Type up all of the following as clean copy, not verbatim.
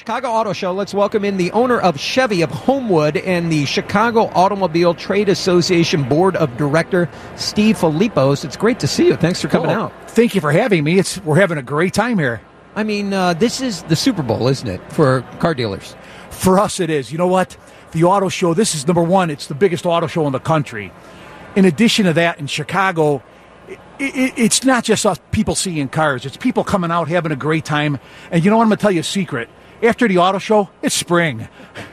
Chicago Auto Show. Let's welcome in the owner of Chevy of Homewood and the Chicago Automobile Trade Association Board of Director, Steve Filipos. It's great to see you. Thanks for coming out. Thank you for having me. We're having a great time here. I mean, this is the Super Bowl, isn't it, for car dealers? For us, it is. You know what? The auto show, this is number one. It's the biggest auto show in the country. In addition to that, in Chicago, it's not just us people seeing cars. It's people coming out, having a great time. And you know what? I'm going to tell you a secret. After the auto show, it's spring.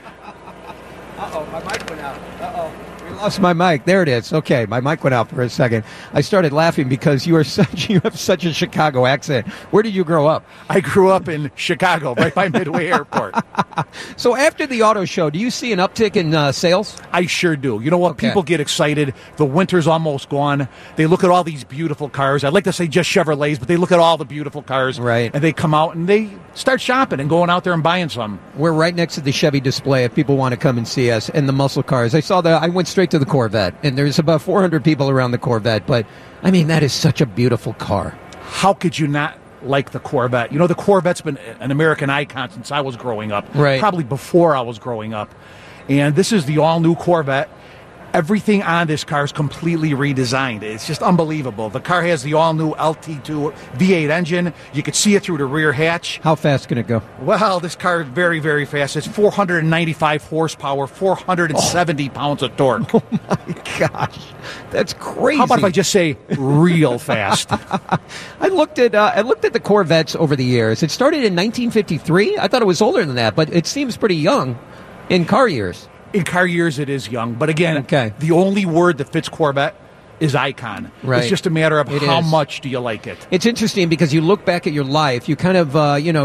Uh-oh, my mic went out. Uh-oh. We lost my mic. There it is. Okay, my mic went out for a second. I started laughing because you have such a Chicago accent. Where did you grow up? I grew up in Chicago, right by Midway Airport. So after the auto show, do you see an uptick in sales? I sure do. You know what? Okay. People get excited. The winter's almost gone. They look at all these beautiful cars. I'd like to say just Chevrolets, but they look at all the beautiful cars. Right. And they come out and they start shopping and going out there and buying some. We're right next to the Chevy display if people want to come and see us, and the muscle cars. I went straight to the Corvette, and there's about 400 people around the Corvette, but I mean, that is such a beautiful car. How could you not like the Corvette? You know, the Corvette's been an American icon since I was growing up. Right. Probably before I was growing up. And this is the all-new Corvette. Everything on this car is completely redesigned. It's just unbelievable. The car has the all-new LT2 V8 engine. You can see it through the rear hatch. How fast can it go? Well, this car is very, very fast. It's 495 horsepower, 470 pounds of torque. Oh, my gosh. That's crazy. How about if I just say real fast? I looked at the Corvettes over the years. It started in 1953. I thought it was older than that, but it seems pretty young in car years. In car years, it is young. But again, The only word that fits Corvette is icon. Right. It's just a matter of how much do you like it. It's interesting because you look back at your life, you kind of,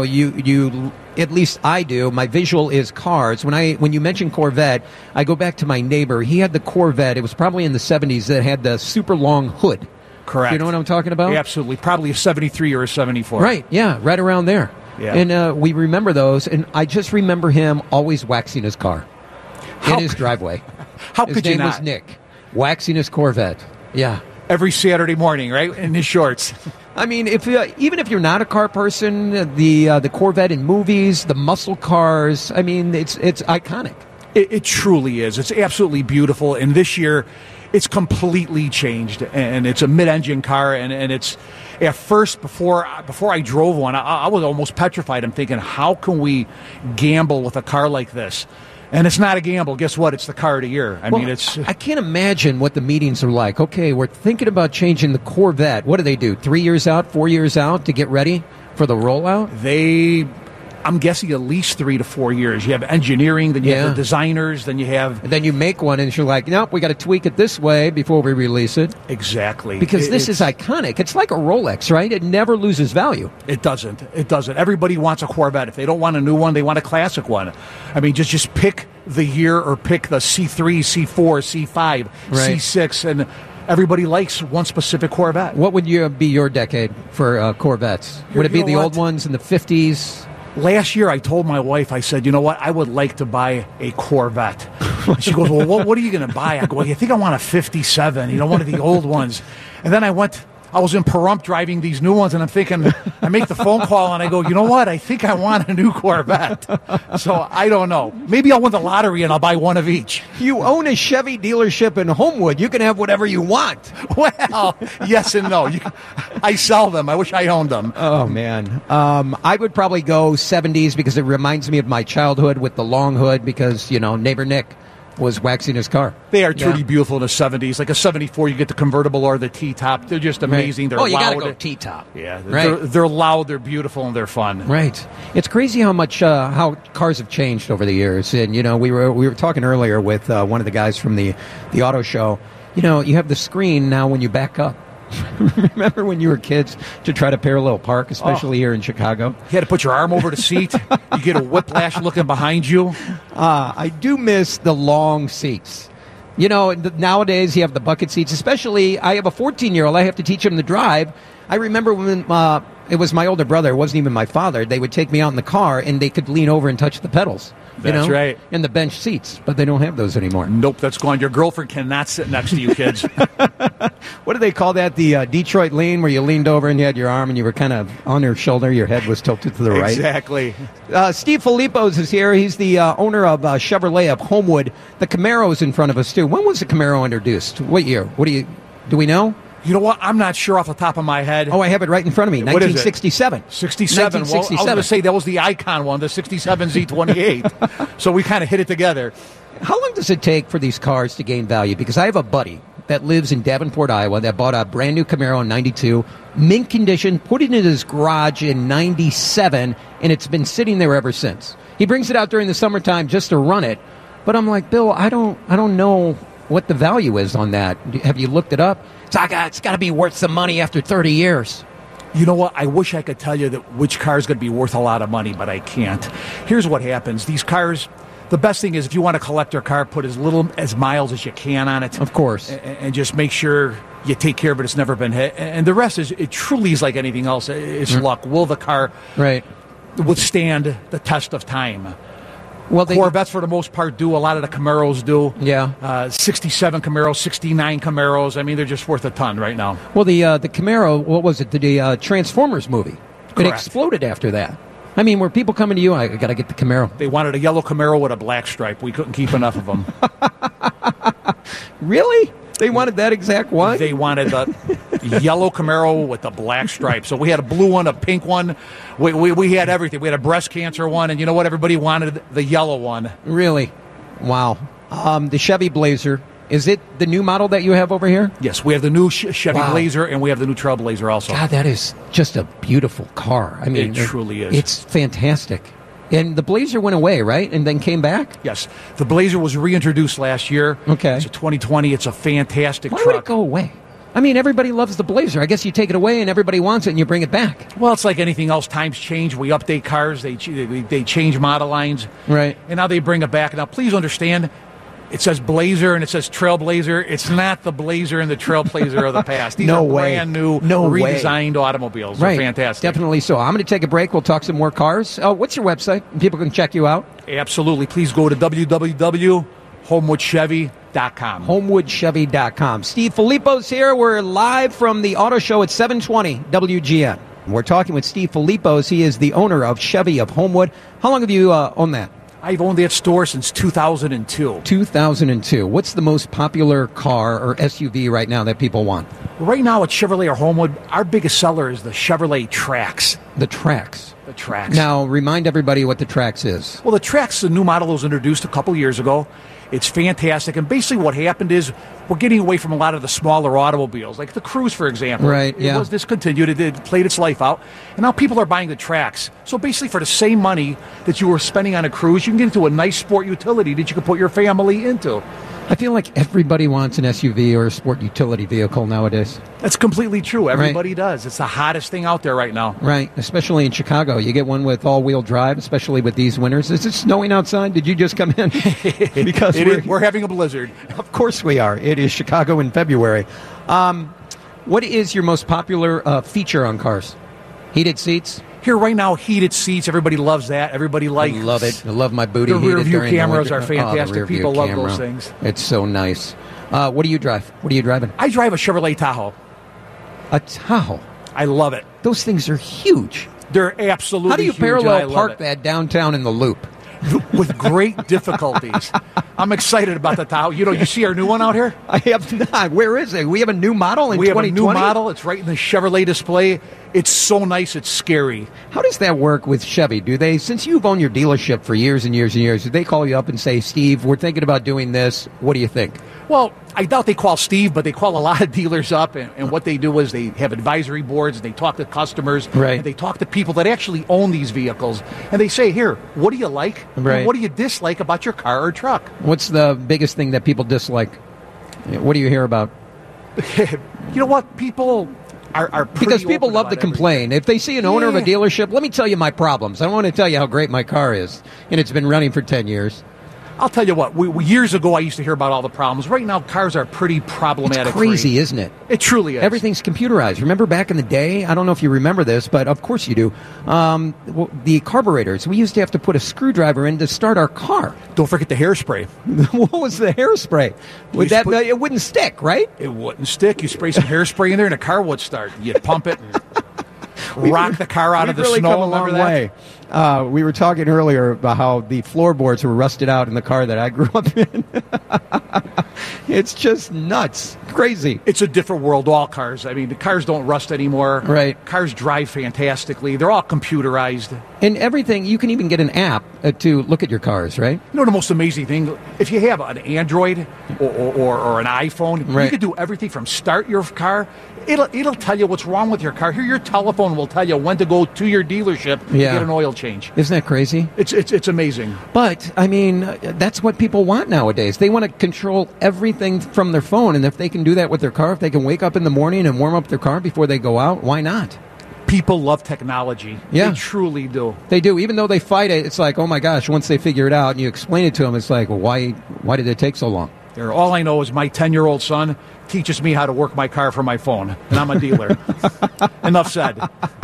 you at least I do, my visual is cars. When you mention Corvette, I go back to my neighbor. He had the Corvette. It was probably in the 70s that had the super long hood. Correct. You know what I'm talking about? Yeah, absolutely. Probably a 73 or a 74. Right, yeah, right around there. Yeah. And we remember those, and I just remember him always waxing his car. In his driveway. How could you not? His name was Nick, waxing his Corvette. Yeah. Every Saturday morning, right, in his shorts. I mean, even if you're not a car person, the Corvette in movies, the muscle cars, I mean, it's iconic. It truly is. It's absolutely beautiful. And this year, it's completely changed. And it's a mid-engine car, and it's... At first, before I drove one, I was almost petrified. I'm thinking, how can we gamble with a car like this? And it's not a gamble. Guess what? It's the car of the year. I mean, I can't imagine what the meetings are like. Okay, we're thinking about changing the Corvette. What do they do? 3 years out, 4 years out to get ready for the rollout? I'm guessing at least 3 to 4 years. You have engineering, then you have the designers, then you have... And then you make one, and you're like, nope, we got to tweak it this way before we release it. Exactly. Because this is iconic. It's like a Rolex, right? It never loses value. It doesn't. It doesn't. Everybody wants a Corvette. If they don't want a new one, they want a classic one. I mean, just pick the year or pick the C3, C4, C5, right. C6, and... Everybody likes one specific Corvette. What would be your decade for Corvettes? Would it be the old ones in the 50s? Last year, I told my wife, I said, you know what, I would like to buy a Corvette. She goes, well, what are you going to buy? I go, well, I think I want a 57, one of the old ones. And then I was in Pahrump driving these new ones, and I'm thinking, I make the phone call, and I go, you know what? I think I want a new Corvette. So I don't know. Maybe I'll win the lottery, and I'll buy one of each. You own a Chevy dealership in Homewood. You can have whatever you want. Well, yes and no. I sell them. I wish I owned them. Oh, man. I would probably go 70s because it reminds me of my childhood with the long hood because, neighbor Nick was waxing his car. They are truly beautiful in the 70s. Like a 74, you get the convertible or the T-top. They're just amazing. They're loud. You got to go T-top. Yeah. They're loud, they're beautiful, and they're fun. Right. It's crazy how much how cars have changed over the years. And, we were talking earlier with one of the guys from the auto show. You have the screen now when you back up. Remember when you were kids to try to parallel park, especially here in Chicago? You had to put your arm over the seat. You get a whiplash looking behind you. I do miss the long seats. Nowadays you have the bucket seats, especially I have a 14-year-old. I have to teach him to drive. I remember when it was my older brother. It wasn't even my father. They would take me out in the car, and they could lean over and touch the pedals. That's right. And the bench seats, but they don't have those anymore. Nope, that's gone. Your girlfriend cannot sit next to you, kids. What do they call that? The Detroit lean, where you leaned over and you had your arm and you were kind of on her shoulder. Your head was tilted to the right. Exactly. Steve Filippo's is here. He's the owner of Chevrolet of Homewood. The Camaro's in front of us, too. When was the Camaro introduced? What year? Do we know? You know what? I'm not sure off the top of my head. Oh, I have it right in front of me. What is it? 1967. 67. Well, I was going to say that was the Icon one, the 67 Z28. So we kind of hit it together. How long does it take for these cars to gain value? Because I have a buddy that lives in Davenport, Iowa, that bought a brand new Camaro in 92, mint condition, put it in his garage in 97, and it's been sitting there ever since. He brings it out during the summertime just to run it. But I'm like, Bill, I don't know what the value is on that. Have you looked it up? It's got to be worth some money after 30 years. You know what? I wish I could tell you that which car is going to be worth a lot of money, but I can't. Here's what happens. These cars, the best thing is if you want to collect your car, put as little as miles as you can on it. Of course. And just make sure you take care of it. It's never been hit. And the rest is, it truly is like anything else. It's luck. Will the car withstand the test of time? Well, Corvettes, for the most part, do. A lot of the Camaros do. Yeah. 67 Camaros, 69 Camaros. I mean, they're just worth a ton right now. Well, the Camaro, what was it? The Transformers movie. Correct. It exploded after that. I mean, were people coming to you? I got to get the Camaro. They wanted a yellow Camaro with a black stripe. We couldn't keep enough of them. Really? They wanted that exact one? They wanted the yellow Camaro with the black stripe. So we had a blue one, a pink one. We had everything. We had a breast cancer one, and you know what? Everybody wanted the yellow one. Really? Wow. The Chevy Blazer. Is it the new model that you have over here? Yes, we have the new Chevy Blazer, and we have the new Trailblazer also. God, that is just a beautiful car. I mean, it truly is. It's fantastic. And the Blazer went away, right? And then came back? Yes. The Blazer was reintroduced last year. Okay. It's a 2020. It's a fantastic truck. Why would it go away? I mean, everybody loves the Blazer. I guess you take it away and everybody wants it and you bring it back. Well, it's like anything else. Times change. We update cars. They change model lines. Right. And now they bring it back. Now, please understand, it says Blazer and it says Trailblazer. It's not the Blazer and the Trailblazer of the past. These are brand new, redesigned automobiles. Right. They're fantastic. Definitely so. I'm going to take a break. We'll talk some more cars. What's your website? People can check you out. Absolutely. Please go to www.homewoodschevy.com. HomewoodChevy.com. Steve Filippo's here. We're live from the auto show at 720 WGN. We're talking with Steve Filippo's. He is the owner of Chevy of Homewood. How long have you owned that? I've owned that store since 2002. 2002. What's the most popular car or SUV right now that people want? Right now at Chevrolet or Homewood, our biggest seller is the Chevrolet Trax. The Trax. The Trax. Now, remind everybody what the Trax is. Well, the Trax, the new model, was introduced a couple years ago. It's fantastic. And basically what happened is we're getting away from a lot of the smaller automobiles, like the Cruze, for example. Right, yeah. It was discontinued. It played its life out. And now people are buying the Trax. So basically for the same money that you were spending on a Cruze, you can get into a nice sport utility that you can put your family into. I feel like everybody wants an SUV or a sport utility vehicle nowadays. That's completely true. Everybody does. It's the hottest thing out there right now. Right, especially in Chicago. You get one with all-wheel drive, especially with these winters. Is it snowing outside? Did you just come in? Because we're having a blizzard. Of course we are. It is Chicago in February. What is your most popular feature on cars? Heated seats? Here right now, heated seats. Everybody loves that. Everybody likes. I love it. I love my booty heated. The rear view cameras are fantastic. The rear view People love camera. those things. It's so nice. What do you drive? What are you driving? I drive a Chevrolet Tahoe. A Tahoe? I love it. Those things are huge. They're absolutely How do you huge, parallel park that downtown in the Loop? With great difficulties. I'm excited about the Tahoe. You see our new one out here? I have not. Where is it? We have a new model in 2020? We have a new model. It's right in the Chevrolet display. It's so nice, it's scary. How does that work with Chevy? Do they, since you've owned your dealership for years and years and years, do they call you up and say, Steve, we're thinking about doing this. What do you think? Well, I doubt they call Steve, but they call a lot of dealers up, and what they do is they have advisory boards, and they talk to customers, right. And they talk to people that actually own these vehicles, and they say, here, what do you like? Right. And what do you dislike about your car or truck? What's the biggest thing that people dislike? What do you hear about? You know what? People are because people love to complain. If they see an owner of a dealership, let me tell you my problems. I don't want to tell you how great my car is, and it's been running for 10 years. I'll tell you what, years ago I used to hear about all the problems. Right now, cars are pretty problematic. It's crazy, isn't it? It truly is. Everything's computerized. Remember back in the day? I don't know if you remember this, but of course you do. The carburetors, we used to have to put a screwdriver in to start our car. Don't forget the hairspray. What was the hairspray? It wouldn't stick, right? It wouldn't stick. You spray some hairspray in there and the car would start. You'd pump it and rock the car out of the really snow. Come a long way. We were talking earlier about how the floorboards were rusted out in the car that I grew up in. It's just nuts. Crazy. It's a different world, all cars. I mean, the cars don't rust anymore. Right. Cars drive fantastically. They're all computerized. And everything, you can even get an app to look at your cars, right? You know the most amazing thing? If you have an Android or an iPhone, right. You can do everything from start your car. It'll tell you what's wrong with your car. Here, your telephone will tell you when to go to your dealership to get an oil change. Isn't that crazy? It's amazing. But, I mean, that's what people want nowadays. They want to control everything from their phone. And if they can do that with their car, if they can wake up in the morning and warm up their car before they go out, why not? People love technology. Yeah. They truly do. They do. Even though they fight it, it's like, oh my gosh, once they figure it out and you explain it to them, it's like, well, why did it take so long? All I know is my 10-year-old son teaches me how to work my car from my phone, and I'm a dealer. Enough said.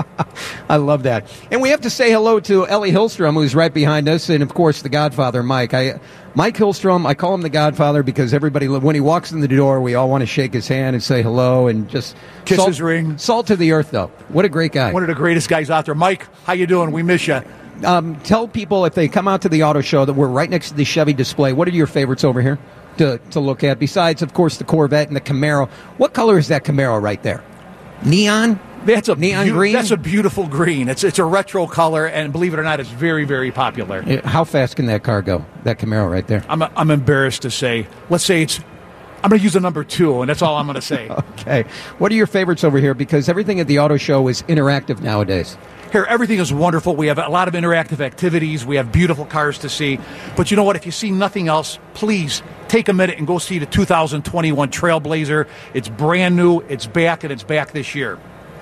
I love that. And we have to say hello to Ellie Hillstrom, who's right behind us, and, of course, the Godfather, Mike. Mike Hillstrom, I call him the Godfather because everybody, when he walks in the door, we all want to shake his hand and say hello and just... Kiss his ring. Salt to the earth, though. What a great guy. One of the greatest guys out there. Mike, how you doing? We miss you. Tell people, if they come out to the auto show, that we're right next to the Chevy display. What are your favorites over here to look at, besides, of course, the Corvette and the Camaro? What color is that Camaro right there? Neon? That's a neon green? That's a beautiful green. It's a retro color, and believe it or not, it's very, very popular. How fast can that car go, that Camaro right there? I'm embarrassed to say. Let's say I'm going to use a number 2, and that's all I'm going to say. Okay. What are your favorites over here? Because everything at the auto show is interactive nowadays. Here, everything is wonderful. We have a lot of interactive activities. We have beautiful cars to see. But you know what? If you see nothing else, please take a minute and go see the 2021 Trailblazer. It's brand new. It's back, and it's back this year.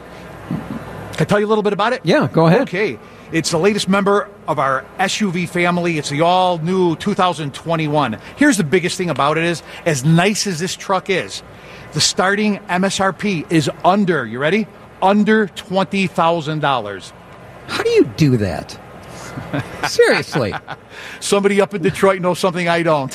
Can I tell you a little bit about it? Yeah, go ahead. Okay. It's the latest member of our SUV family. It's the all-new 2021. Here's the biggest thing about it is, as nice as this truck is, the starting MSRP is under, you ready? Under $20,000. How do you do that? Seriously. Somebody up in Detroit knows something I don't.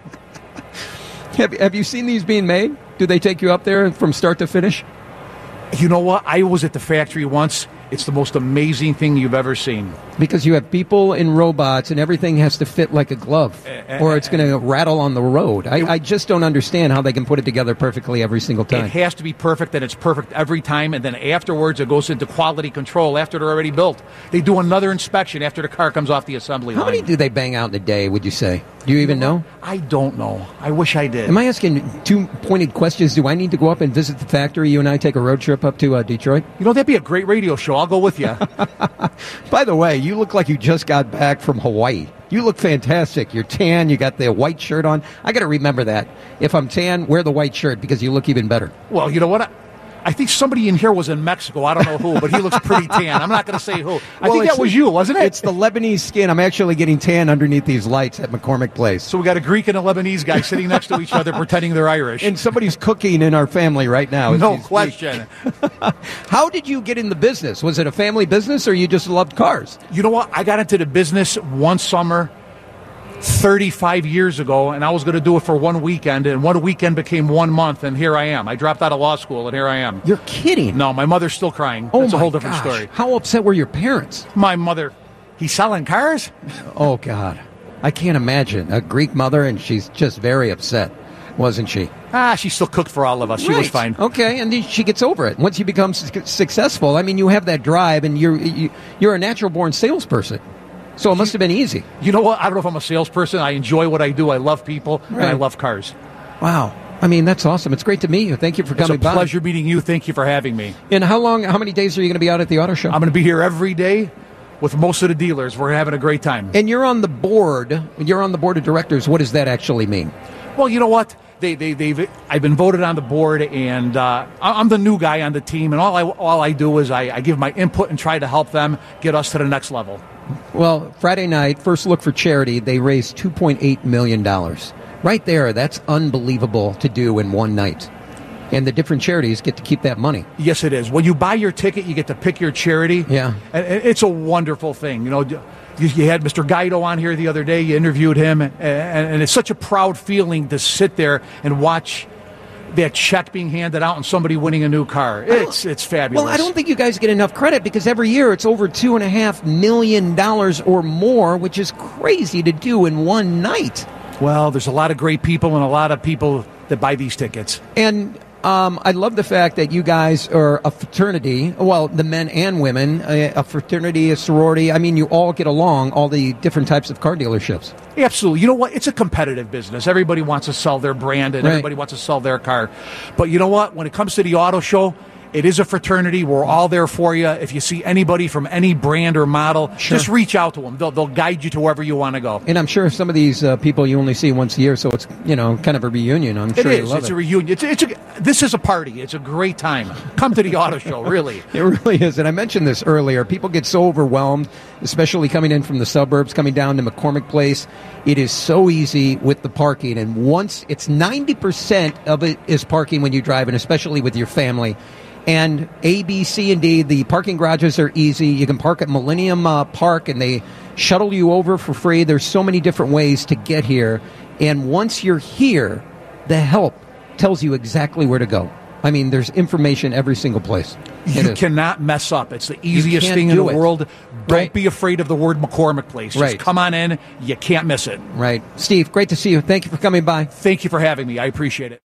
Have you seen these being made? Do they take you up there from start to finish? You know what? I was at the factory once. It's the most amazing thing you've ever seen. Because you have people and robots, and everything has to fit like a glove, or it's going to rattle on the road. I just don't understand how they can put it together perfectly every single time. It has to be perfect, and it's perfect every time, and then afterwards it goes into quality control after they're already built. They do another inspection after the car comes off the assembly line. How many do they bang out in a day, would you say? Do you even know? I don't know. I wish I did. Am I asking two pointed questions? Do I need to go up and visit the factory? You and I take a road trip up to Detroit? You know, that'd be a great radio show. I'll go with you. By the way, you look like you just got back from Hawaii. You look fantastic. You're tan. You got the white shirt on. I got to remember that. If I'm tan, wear the white shirt because you look even better. Well, you know what? I think somebody in here was in Mexico. I don't know who, but he looks pretty tan. I'm not going to say who. I think that was you, wasn't it? It's the Lebanese skin. I'm actually getting tan underneath these lights at McCormick Place. So we got a Greek and a Lebanese guy sitting next to each other pretending they're Irish. And somebody's cooking in our family right now. No question. How did you get in the business? Was it a family business or you just loved cars? You know what? I got into the business one summer 35 years ago, and I was going to do it for one weekend, and one weekend became 1 month, and here I am. I dropped out of law school, and here I am. You're kidding. No, my mother's still crying. Oh, that's a whole different story. How upset were your parents? My mother, he's selling cars? Oh, God. I can't imagine. A Greek mother, and she's just very upset, wasn't she? She still cooked for all of us. She was fine. Okay, and then she gets over it. Once you become successful, I mean, you have that drive, and you're a natural-born salesperson. So it must have been easy. You know what? I don't know if I'm a salesperson. I enjoy what I do. I love people, and I love cars. Wow. I mean, that's awesome. It's great to meet you. Thank you for coming by. It's a pleasure meeting you. Thank you for having me. And how many days are you going to be out at the auto show? I'm going to be here every day with most of the dealers. We're having a great time. And you're on the board. You're on the board of directors. What does that actually mean? Well, you know what? I've been voted on the board, and I'm the new guy on the team, and all I do is I give my input and try to help them get us to the next level. Well, Friday night, First Look for Charity, they raised $2.8 million. Right there, that's unbelievable to do in one night. And the different charities get to keep that money. Yes, it is. When you buy your ticket, you get to pick your charity. Yeah. And it's a wonderful thing. You know, you had Mr. Guido on here the other day. You interviewed him. And it's such a proud feeling to sit there and watch that check being handed out and somebody winning a new car. It's fabulous. Well, I don't think you guys get enough credit because every year it's over $2.5 million or more, which is crazy to do in one night. Well, there's a lot of great people and a lot of people that buy these tickets. And I love the fact that you guys are a fraternity, well, the men and women, a fraternity, a sorority. I mean, you all get along, all the different types of car dealerships. Absolutely. You know what? It's a competitive business. Everybody wants to sell their brand and everybody wants to sell their car. But you know what? When it comes to the auto show, it is a fraternity. We're all there for you. If you see anybody from any brand or model, just reach out to them. They'll guide you to wherever you want to go. And I'm sure some of these people you only see once a year, so it's kind of a reunion. I'm sure you love it. It's a reunion. This is a party. It's a great time. Come to the auto show, really. It really is. And I mentioned this earlier. People get so overwhelmed, especially coming in from the suburbs, coming down to McCormick Place. It is so easy with the parking. And once it's 90% of it is parking when you drive, and especially with your family. And A, B, C, and D, the parking garages are easy. You can park at Millennium Park, and they shuttle you over for free. There's so many different ways to get here. And once you're here, the help tells you exactly where to go. I mean, there's information every single place. You cannot mess up. It's the easiest thing in the world. Don't be afraid of the word McCormick Place. Just come on in. You can't miss it. Right. Steve, great to see you. Thank you for coming by. Thank you for having me. I appreciate it.